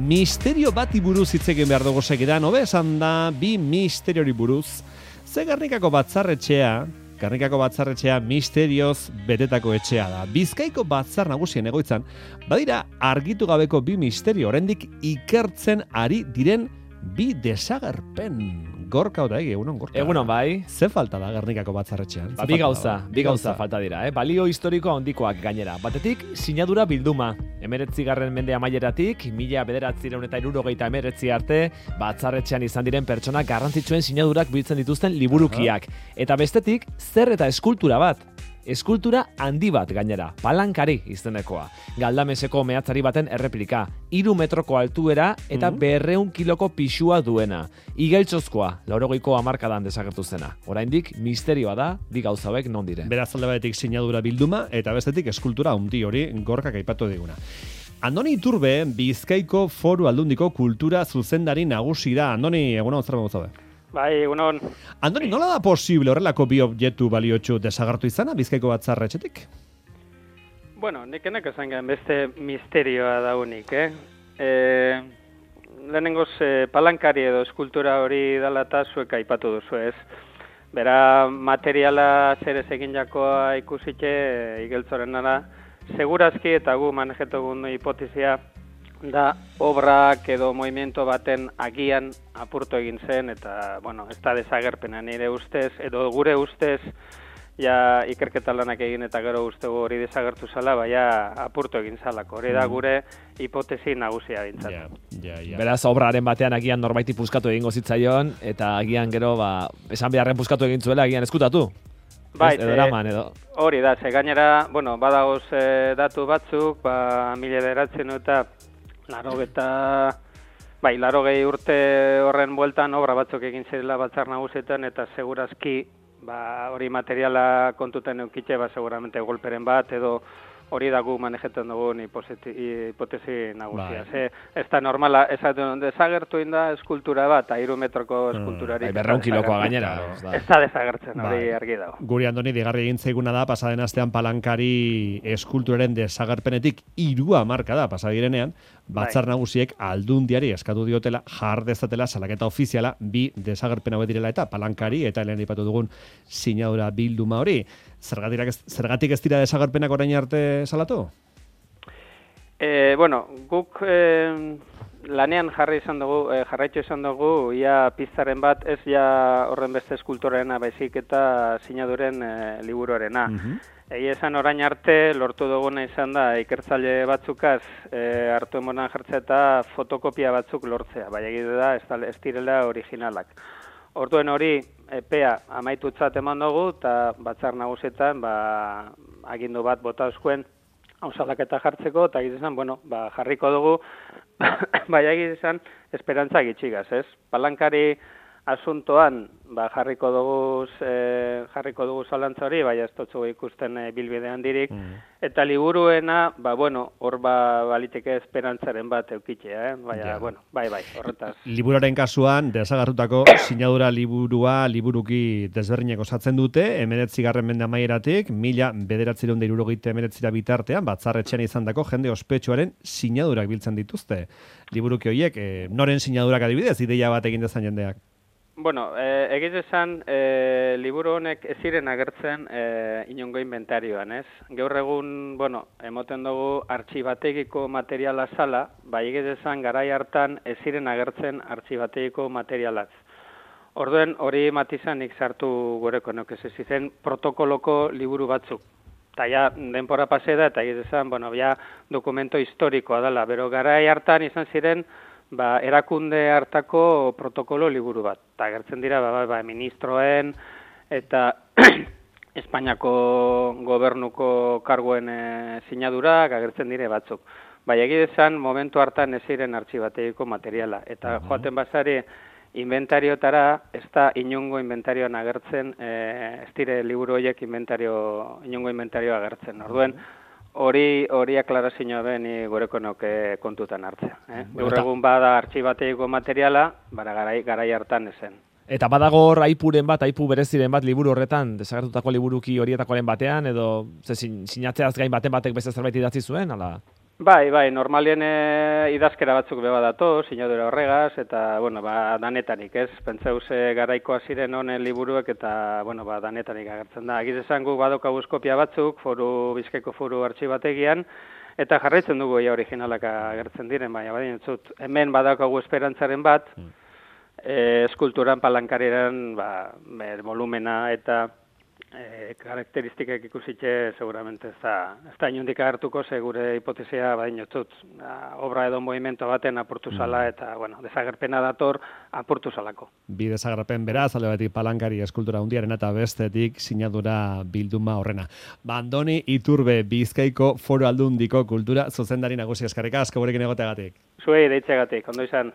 misterio bati buruz hitz egin behar dugu segidan, hobe esan da, bi misteriori buruz. Ze Gernikako batzarretxea misterioz betetako etxea da. Bizkaiko batzar nagusien egoitzan, badira argitu gabeko bi misterio, oraindik ikertzen ari diren bi desagerpen. Gorka oda egunon, Gorka. Egunon bai. Ze falta da Gernikako batzarretxean? Bi gauza falta dira, balio historiko handikoak gainera. Batetik, sinadura bilduma. 19. mende amaieratik, 1979 arte, batzarretxean izan diren pertsona garrantzitsuen sinadurak biltzen dituzten liburukiak. Eta bestetik, zer eta eskultura bat. Eskultura handi bat gainera, palankari izenekoa. Galdameseko mehatzari baten erreplika, 3 metroko altuera eta 200 kiloko pixua duena. Igeltsozkoa, 80ko hamarkadan desagertu zena. Oraindik misterioa da, bi gauza hauek non diren. Beraz alde batetik sinadura bilduma eta bestetik eskultura handi hori Gorkak aipatu diguna. Andoni Iturbe, Bizkaiko Foru Aldundiko kultura zuzendari nagusi da. Andoni, egunon zer modu zaude? Bai, egunon. Andoni, nola da posible horrelako bi objektu baliotsu desagertu izana Bizkaiko batzarretxetik? Bueno, nik esan gen beste misterioa daunik, lehenengoz palankari edo eskultura hori dela eta zuek aipatu duzu ez. Bera materiala zer ez egin jakoa ikusike igeltzoren ara, segurazki eta gu manejetogun hipotezia da obrak edo movimiento baten agian apurtu egin zen eta, bueno, ez da desagerpena nire ustez, edo gure ustez, ja ikerketa lanak egin eta gero ustegu hori desagertu zala, baina apurtu egin zalako. Hori da gure hipotesi nagusia bintzat. Ja. Beraz, obraren batean agian norbaiti puskatu egingo zitzaion, eta agian gero, esan beharren puskatu egin zuela, agian eskutatu. Bai, edo. Hori da, ze gainera, bueno, badagoz datu batzuk, 1900 eta 80 urte horren bueltan obra batzuk egin zirela batzar nagusietan eta segurazki hori materiala kontuten eukitxe seguramente golperen bat edo hori da gu manejetan dugun hipotesi nagusia. Ez da normala, desagertu inda eskultura bat, 3 metroko eskulturari. 200 kilokoa gainera. Ez da desagertzen, hori argi dago. Guri Andoni, digarri egin zaiguna da, pasaden astean palankari eskulturaren desagerpenetik 3 hamarkada pasadirenean, batzar nagusiek Aldundiari eskatu diotela jar dezatela salaketa ofiziala bi desagerpen hauek direla eta palankari eta lehen aipatu dugun sinadura bilduma hori. Zergatik ez dira desagerpenak orain arte salatu? Bueno, guk lanean jarraitu izan dugu, ia piztaren bat, ez ja horren beste eskulturarena baizik eta sinaduren liburuarena. Egia esan orain arte lortu duguna izan da ikertzaile batzukaz hartu emonan jartzea eta fotokopia batzuk lortzea, bai egite da ez direla originalak. Orduen hori epea amaitutzat eman dugu eta batzar nagusietan agindu bat bota euskuen hausalaketa jartzeko eta egizan, jarriko dugu, bai egizan esperantza gitxigaz, ez? Palankari asuntoan jarriko dugu zalantza hori, bai ez dutzu ikusten bilbidean dirik, eta liburuena, hor baliteke esperantzaren bat eukitzea, bai, horretaz. Liburuaren kasuan, desagartutako sinadura liburuki desberdinek osatzen dute, 19. mende amaieratik, 1979 bitartean, batzarretxean izandako jende ospetsuaren sinadurak biltzen dituzte. Liburuki horiek, noren sinadurak adibidez, ideia bat egin dezan jendeak? Bueno, egiz esan, liburu honek ez ziren agertzen inongo inventarioan, ez? Gaur egun, emoten dugu artxibategiko materiala zala, bai egiz esan garai hartan ez ziren agertzen artxibategiko materialaz. Orduen hori matizanik sartu gureko nok ez ziren protokoloko liburu batzuk. Eta ja, denpora pase da, eta egiz esan, dokumento historikoa dela, bero garai hartan izan ziren, erakunde hartako protokolo liburu bat. Eta agertzen dira, ministroen eta Espainiako gobernuko karguen sinadurak agertzen dire batzuk. Egidezan, momentu hartan ez ziren artxibategiko materiala. Eta joaten bazari inventariotara, ez da inongo inventarioan agertzen, ez dire liburu horiek inongo inventario agertzen. Orduen, hori aklarazioa ben goreko noke kontutan hartzea. Gaur egun bada artxibategiko materiala, garai hartan ezen. Eta badago hor aipuren bat, aipu bereziren bat liburu horretan, desagertutako liburuki horietakoaren batean, edo sinatzeaz gain batek beste zerbait idatzi zuen, ala? Bai, normalien idazkera batzuk beba dato, sinadura horregaz, eta, bueno, danetarik, ez? Pentsauz garaikoa ziren honen liburuek, eta, bueno, danetarik agertzen da. Agiz esan gu badaukagu kopia batzuk, Bizkaiko foru artxibategian, eta jarraitzen dugu ia originalak agertzen diren, baina badintzut, hemen badaukagu esperantzaren bat, eskulturan palankariren, volumena eta karakteristikak ikusitxe seguramente ez da inundik agertuko, segure hipotesia badinotzut, obra edo movimento baten apurtu zala eta, bueno, desagerpena dator apurtu zalako. Bi desagerpen beraz, alde batetik palankari eskultura hundiaren eta bestetik sinadura bilduma horrena. Andoni Iturbe, Bizkaiko Foru Aldundiko kultura zuzendari nagusi, eskerrik asko gurekin egoteagatik. Zuei deitzeagatik, ondo izan.